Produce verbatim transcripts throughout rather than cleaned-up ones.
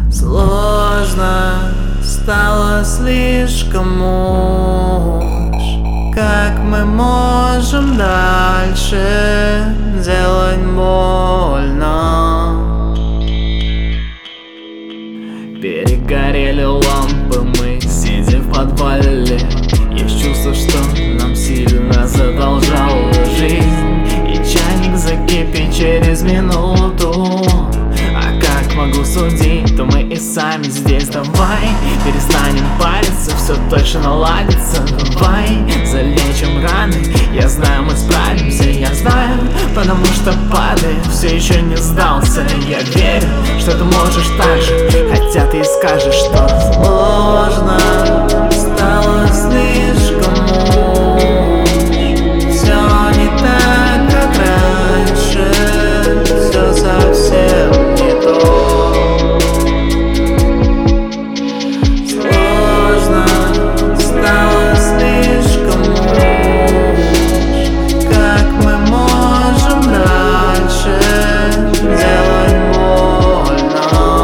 Сложно стало слишком уж. Как мы можем дальше делать больно? Перегорели лампы, мы сидим в подвале. Есть чувство, что нам сильно задолжала жизнь, и чайник закипит через минуту. А как могу судить, то мы и сами здесь. Давай перестанем париться, все точно наладится. Давай залечим раны, я знаю, мы справимся. Я знаю, потому что падаю, все еще не сдался. Я верю, что ты можешь так же, хотя ты и скажешь, что сложно стало слишком уж. Все не так, как раньше, все совсем не то. Сложно стало слишком уж. Как мы можем дальше делать больно?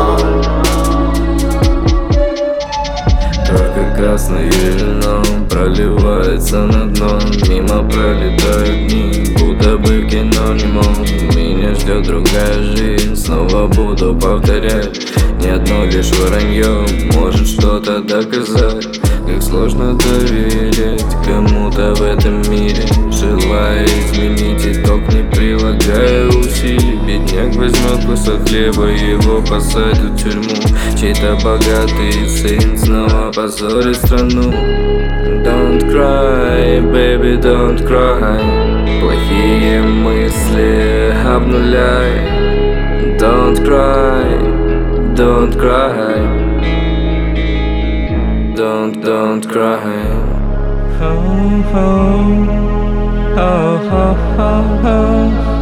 Только красное вино проливается на дно. Мимо пролетают дни, будто бы в кино немом. Меня ждет другая жизнь, снова буду повторять. Не одно лишь вранье может что-то доказать. Как сложно доверять кому-то в этом мире. Желая изменить итог, не прилагая усилий. Бедняк возьмет кусок хлеба, его посадят в тюрьму. Чей-то богатый сын снова позорит страну. Don't cry, baby, don't cry. Плохие мысли обнуляй. Don't cry, don't cry. Don't, don't cry. Oh, oh, oh, oh, oh, oh.